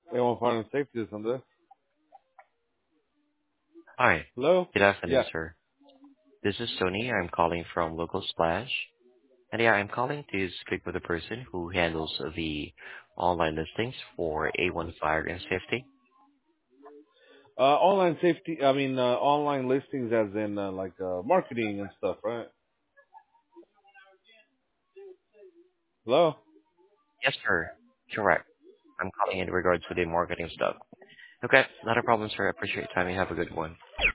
A1 Fire and Safety is on this. Hi. Hello? Good afternoon, Yeah. sir. This is Tony. I'm calling from Local Splash. And yeah, I'm calling to speak with the person who handles the online listings for A1 Fire and Safety. Online safety, online listings as in, marketing and stuff, right? Hello? Yes, sir. Correct. I'm calling in regards to the marketing stuff. Okay, not a problem, sir. I appreciate your time. You have a good one.